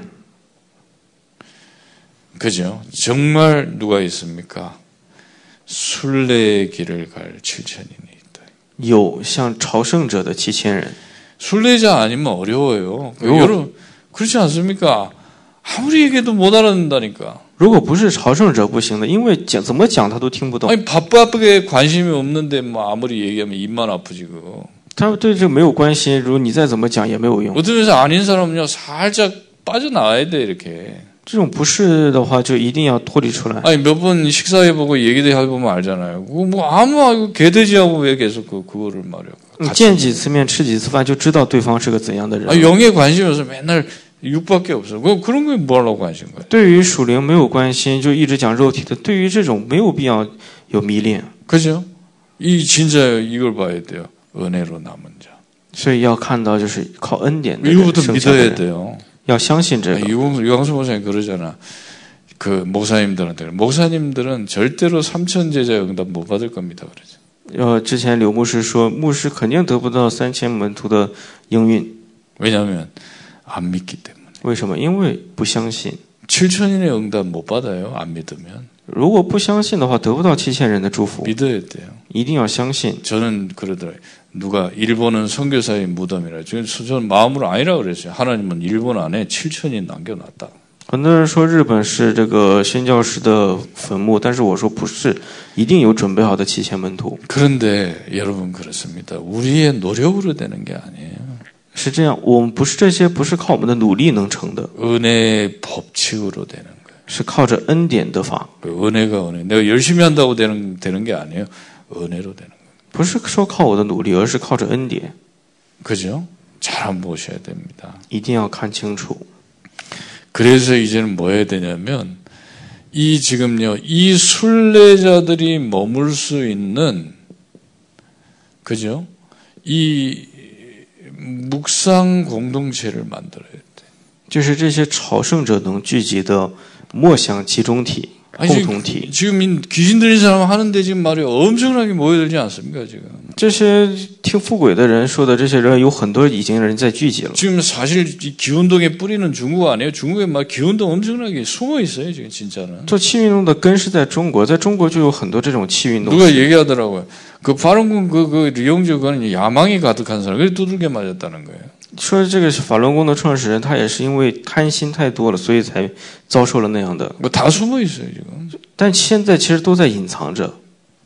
그죠? 정말 누가 있습니까? 순례의 길을 갈 칠천인이 있다. 有像朝圣者的七千人。 순례자 아니면 어려워요. 요. 여러분 그렇지 않습니까? 아무리 얘기해도 못 알아듣는다니까. 如果不是朝圣者不行的，因为讲怎么讲他都听不懂。 아니 바쁘게 관심이 없는데 뭐 아무리 얘기하면 입만 아프지 그거. 他对这个没有关心，如果你再怎么讲也没有用。 어떤 면에서 아닌 사람은요 살짝 빠져나와야 돼 이렇게. 这种不是的话，就一定要脱离出来。 아니 몇 번 식사해보고 얘기도 해보면 알잖아요. 그거 뭐 아무 개돼지하고 왜 계속 그 그거를 말이야. 你见几次面，吃几次饭，就知道对方是个怎样的人。 아 영에 관심이 없어 맨날 육밖에 없어. 그 그런 거 뭐 하려고 관심 거야? 对于属灵没有关心，就一直讲肉体的。对于这种没有必要有迷恋。 그죠? 이 진짜 이걸 봐야 돼요. 은혜로 남은 자. 所以要看到就是靠恩典的 이거부터 剩下的 믿어야 人 돼요. 要相信这个。 유광수 목사님 그러잖아. 그 목사님들한테 목사님들은 절대로 삼천 제자 응답 못 받을 겁니다. 그러죠. 呃，之前刘牧师说，牧师肯定得不到三千门徒的应允。 왜냐하면 안 믿기 때문에. 为什么？因为不相信。 칠천인의 응답 못 받아요. 안 믿으면. 如果不相信的话，得不到七千人的祝福。 믿어야 돼요. 一定要相信。 저는 그러더라고요. 누가 일본은 선교사의 무덤이라. 저는 마음으로 아니라 그랬어요. 하나님은 일본 안에 칠천인 남겨놨다. 很多人说日本是这个宣教士的坟墓，但是我说不是，一定有准备好的七千门徒。 그런데 여러분 그렇습니다. 우리의 노력으로 되는 게 아니에요. 是这样，我们不是这些，不是靠我们的努力能成的， 은혜의 법칙으로 되는 거예요. 是靠着恩典的法， 은혜가 은혜. 내가 열심히 한다고 되는 되는 게 아니에요. 은혜로 되는 거예요. 不是说靠我的努力，而是靠着恩典。 그죠? 잘 한번 보셔야 됩니다. 一定要看清楚。 그래서 이제는 뭐 해야 되냐면 이 지금요 이 순례자들이 머물 수 있는 그죠? 이 묵상 공동체를 만들어야 돼. 就是这些朝圣者能聚集的默想集中体、 아니, 共同体。 지금, 지금 귀신 들린 사람 하는데 지금 말이 엄청나게 모여들지 않습니까 지금? 这些听富轨的人说的这些人，有很多已经人在聚集了。 지금 사실 이 기운동의 뿌리는 중국 아니에요? 중국에 막 기운동 엄청나게 숨어 있어요 지금 진짜는. 做气运动的根是在中国，在中国就有很多这种气运动。 누가 얘기하더라고요. 그 파룬궁 그, 그 리용주 그는 야망이 가득한 사람. 그래서 두들겨 맞았다는 거예요. 说这个是法轮功的创始人，他也是因为贪心太多了，所以才遭受了那样的。 뭐 다 숨어 있어요 지금. 但现在其实都在隐藏着。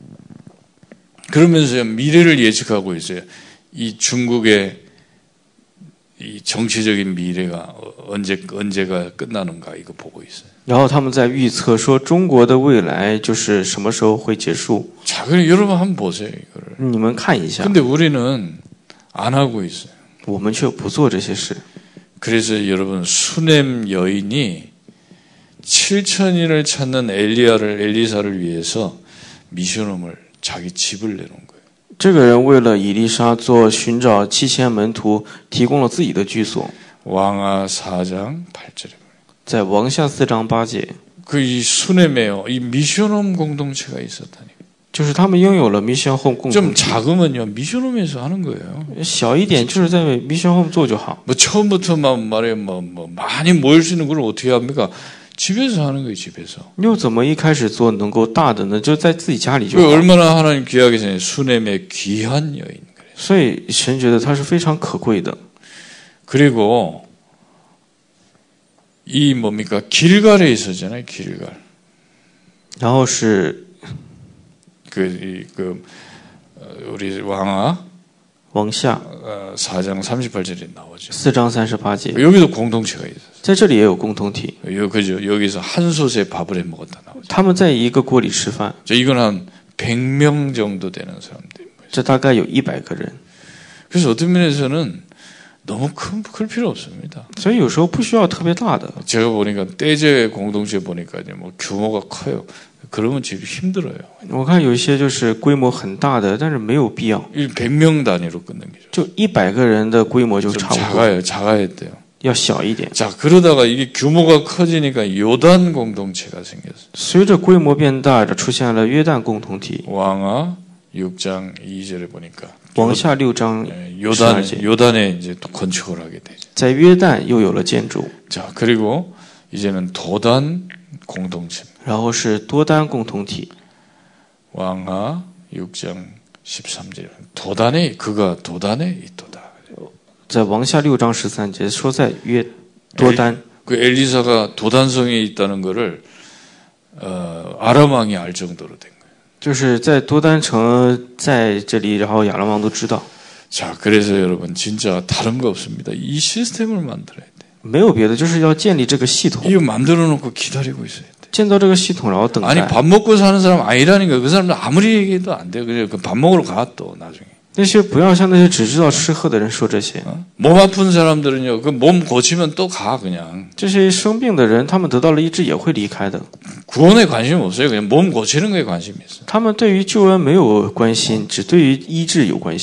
그러면서 미래를 예측하고 있어요. 이 중국의 이 정치적인 미래가 언제 언제가 끝나는가 이거 보고 있어요. 然后他们在预测说中国的未来就是什么时候会结束。 자, 그럼 여러분 한번 보세요 이거를. 你们看一下。 근데 우리는 안 하고 있어요. 我们却不做这些事。 그래서 여러분 수넴 여인이 칠천인을 찾는 엘리야를 엘리사를 위해서 미션홈을 자기 집을 내놓은 거예요. 这个人为了以利沙做寻找七千门徒，提供了自己的居所。 왕하 사 장 팔 절에 在王下四章八节， 그 이 수넴에요. 이 미션홈 공동체가 있었다니. 就是他们拥有了 Mission Home 共 좀 同体。 작으면요 미션홈에서 하는 거예요. 小一点，就是在 Mission Home 做就好。 뭐 처음부터 막 말해 뭐, 뭐 많이 모일 수 있는 걸 어떻게 합니까? 집에서 하는 거예요. 집에서. 又怎么一开始做能够大的呢？就在自己家里就 그 好。 얼마나 하나님 귀하게 생긴 수넴의 귀한 여인. 그래요. 所以神觉得他是非常可贵的。 그리고 이 뭡니까 길갈에 있었잖아요. 길갈. 然后是 그, 이, 그 우리 왕하 王下 사 장 삼십팔 절에 나오죠. 四章三十八节， 여기도 공동체가 있었어요. 在这里也有共同体。 여, 그죠? 여기서 한 솥에 밥을 해 먹었다 나오죠. 他们在一个锅里吃饭， 저 이건 한 백 명 정도 되는 사람들. 这大概有一百个人。 그래서 어떤 면에서는 너무 큰, 클 필요 없습니다. 所以有时候不需要特别大的。 제가 보니까 떼제 공동체 보니까 이제 뭐 규모가 커요. 그러면 제일 힘들어요. 我看有一些就是规模很大的，但是没有必要， 백 명 단위로 끊는 게 좋아요. 就一百个人的规模就 좀 差不多， 작아요. 작아야 돼요. 要小一点。 자, 그러다가 이게 규모가 커지니까 요단 공동체가 생겼어요. 随着规模变大，这出现了约旦共同体。 왕하 육 장 이 절에 보니까 王下六章 예, 十二 요단 节， 요단에 이제 또 건축을 하게 되죠. 在约旦又有了建筑， 자, 그리고 이제는 도단 공동체. 然后是多丹共同体。 왕하 육 장 십삼 절. 도단에 그가 도단에 있도다. 在王下六章十三节说在约多丹， 그 엘리사가 도단성에 있다는 거를 어, 아람 왕이 알 정도로 된 거예요. 就是在多丹城在这里，然后亚兰王都知道。 자, 그래서 여러분 진짜 다른 거 없습니다. 이 시스템을 만들어야 돼. 没有别的，就是要建立这个系统， 이거 만들어 놓고 기다리고 있어야 돼. 建造这个系统，然后等 아니 待。 밥 먹고 사는 사람 아니라니까. 그 사람들 아무리 얘기해도 안 돼요. 그래서 그 밥 먹으러 가 또 나중에. 那些不要像那些只知道吃喝的人说这些。 어? 몸 아픈 사람들은요. 그 몸 고치면 또 가 그냥. 这些生病的人，他们得到了医治也会离开的。 구원에 관심 없어요. 그냥 몸 고치는 거에 관심이 있어요. 他们对于救恩没有关心，只对于医治有关心。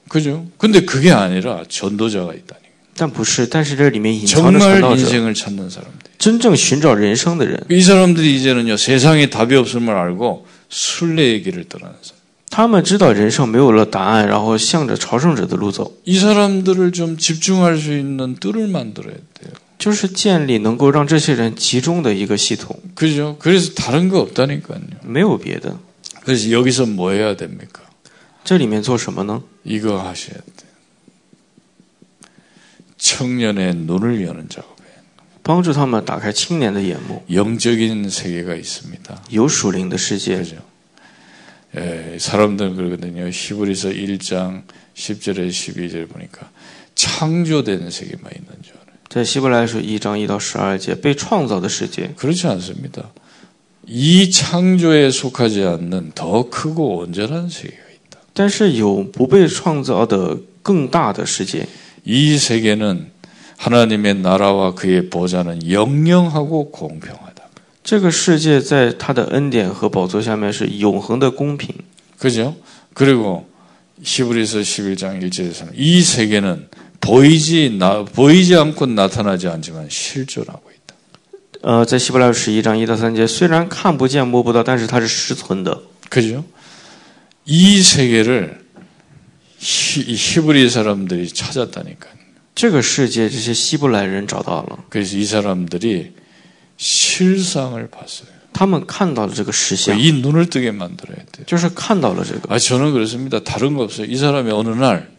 그죠? 근데 그게 아니라 전도자가 있다니. 但不是，但是这里面隐藏着传 정말 道者， 인생을 찾는 사람들. 真正寻找人生的人， 이 사람들이 이제는요 세상에 답이 없음을 알고 순례의 길을 떠나는 사람. 他们知道人生没有了答案，然后向着朝圣者的路走， 이 사람들을 좀 집중할 수 있는 뜰을 만들어야 돼요. 就是建立能够让这些人集中的一个系统， 그죠? 그래서 다른 거 없다니까요. 没有别的。 그래서 여기서 뭐 해야 됩니까? 这里面做什么呢？ 이거 하셔야 돼요. 청년의 눈을 여는 작업에 帮助他们打开青年的眼目， 영적인 세계가 있습니다. 有属灵的世界。 그죠? 예, 사람들은 그러거든요. 히브리서 일 장 십 절에 십이 절 보니까 창조된 세계만 있는 줄 알아요. 在希伯来书一章一到十二节，被创造的世界， 그렇지 않습니다. 이 창조에 속하지 않는 더 크고 온전한 세계가 있다. 但是有不被创造的更大的世界。 이 세계는 하나님의 나라와 그의 보좌는 영영하고 공평하다. 这个世界在他的恩典和宝座下面是永恒的公平。 그죠? 그리고 히브리서 십일 장 일 절에서는 이 세계는 보이지 나, 보이지 않고 나타나지 않지만 실존하고 있다. 呃，在希伯来书十一章一到三节，虽然看不见摸不到，但是它是实存的。 그죠? 이 세계를 히, 히브리 사람들이 찾았다니까요. 这个世界，这些希伯来人找到了， 그래서 이 사람들이 실상을 봤어요. 他们看到了这个实相， 이 눈을 뜨게 만들어야 돼요. 就是看到了这个。 아, 저는 그렇습니다. 다른 거 없어요. 이 사람이 어느 날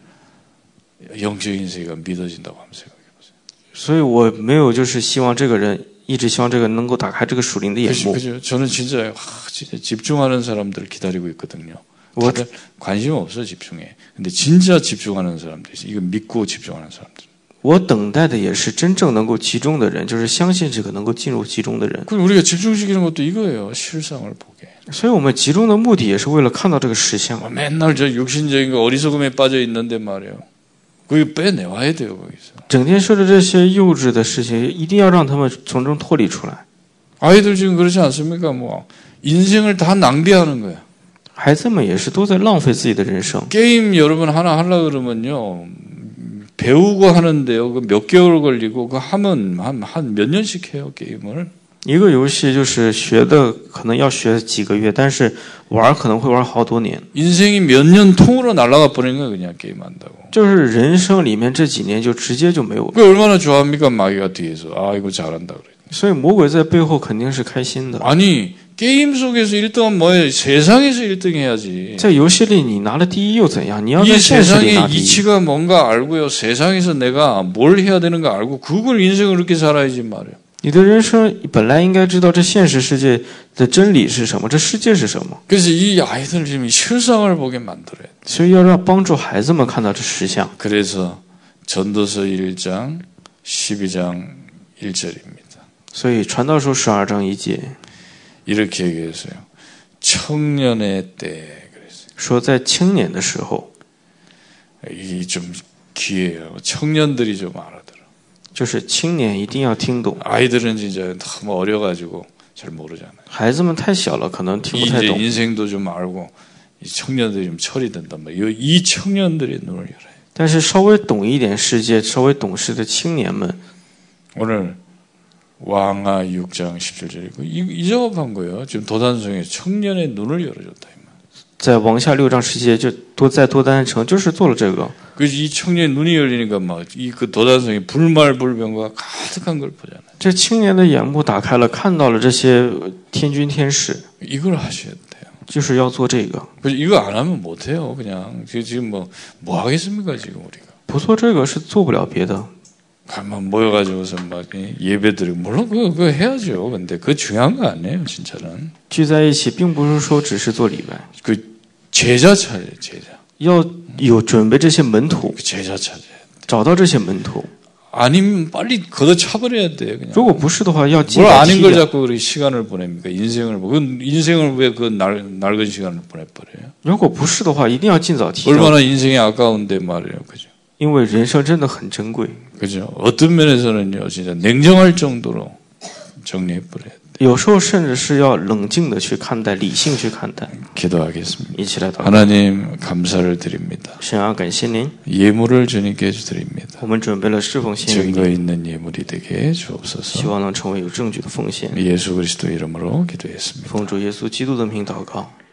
영적인 세계가 믿어진다고 한번 생각해 보세요. 所以我没有就是希望这个人，一直希望这个人能够打开这个属灵的眼 그죠? 目。 그죠? 저는 진짜, 하, 진짜 집중하는 사람들을 기다리고 있거든요. 뭐- 다들 관심 없어 집중해. 근데 진짜 집중하는 사람들 있어요. 이거 믿고 집중하는 사람들. 我等待的也是真正能够集中的人，就是相信这个能够进入集中的人。 그럼 우리가 집중시키는 것도 이거예요. 실상을 보게. 所以我们集中的目的也是为了看到这个实相。 맨날 저 육신적인 거 어리석음에 빠져 있는데 말이에요. 그거 빼내와야 돼요 거기서. 整天说着这些幼稚的事情，一定要让他们从中脱离出来。 아이들 지금 그렇지 않습니까? 뭐 인생을 다 낭비하는 거야. 孩子们也是都在浪费自己的人生。 게임 여러분 하나 하려 그러면요. 배우고 하는데요. 그 몇 개월 걸리고 그 하면 한 한 몇 년씩 해요 게임을. 一个游戏就是学的可能要学几个月，但是玩可能会玩好多年。 인생이 몇 년 통으로 날아가 버리는 거야 그냥 게임한다고. 就是人生里面这几年就直接就没有了。 그 얼마나 좋아합니까 마귀가 뒤에서. 아 이거 잘한다 그래. 所以魔鬼在背后肯定是开心的。 아니 게임 속에서 일 등은 뭐예요? 세상에서 일 등 해야지. 在游戏里你拿了第一又怎样？你要 이 在现实里拿 세상의 第一。 이치가 뭔가 알고요. 세상에서 내가 뭘 해야 되는가 알고 그걸 인생을 그렇게 살아야지 말이에요. 你的人生本来应该知道这现实世界的真理是什么，这世界是什么， 그래서 이 아이들 지금 실상을 보게 만들어야 돼. 所以要让帮助孩子们看到这实相。 그래서 전도서 일 장 십이 장 일 절입니다. 所以传道书十二章一节 이렇게 얘기했어요. 청년의 때 그랬어요. 说，在青年的时候， 이게 좀 귀해요. 청년들이 좀 알아들어. 就是青年一定要听懂。 아이들은 진짜 너무 어려가지고 잘 모르잖아요. 孩子们太小了，可能听不太 이제 懂。 인생도 좀 알고 이 청년들이 좀 철이 든단 말이에요. 이 청년들의 눈을 열어요. 但是稍微懂一点世界、稍微懂事的青年们， 오늘 왕하 육 장 십칠 절이고 이, 이 작업한 거예요. 지금 도단성에 청년의 눈을 열어줬다. 在王下六章十节就多在多丹城，就是做了这个。 그래서 이 청년의 눈이 열리니까 막 이 그 도단성이 불말불병과 가득한 걸 보잖아요. 这青年的眼目打开了，看到了这些天君天使， 이걸 하셔야 돼요. 就是要做这个。 그래서 이거 안 하면 못 해요. 그냥 지금 뭐 뭐 하겠습니까 지금 우리가. 不做这个是做不了别的。 가만 모여가지고서 막 예배 드리고 물론 그거, 그거 해야죠. 근데 그 중요한 거 아니에요, 진짜는. 聚在一起，并不是说只是做礼拜， 그 제자 찾아요, 제자. 要有准备这些门徒， 그 제자 찾아야 돼. 找到这些门徒。 아니면 빨리 걷어 차버려야 돼, 그냥. 如果不是的话，要尽 뭘 快 아닌 踢 걸 掉。 자꾸 그렇게 시간을 보냅니까? 인생을 뭐, 그 인생을 왜 그 낡은 시간을 보내버려요? 如果不是的话，一定要尽早踢掉， 얼마나 인생이 아까운데 말이에요, 그죠? 因为人生真的很珍贵。 그죠? 어떤 면에서는요, 진짜 냉정할 정도로 정리해버려야 돼. 有时候甚至是要冷静的去看待，理性去看待。 기도하겠습니다. 一起来祷告。 하나님 감사를 드립니다. 神啊，感谢您， 예물을 주님께 드립니다. 我们准备了侍奉献给 증거 你， 있는 예물이 되게 希 주옵소서. 望能成为有证据的奉献。 예수 그리스도 이름으로 기도했습니다. 奉主耶稣基督的名祷告。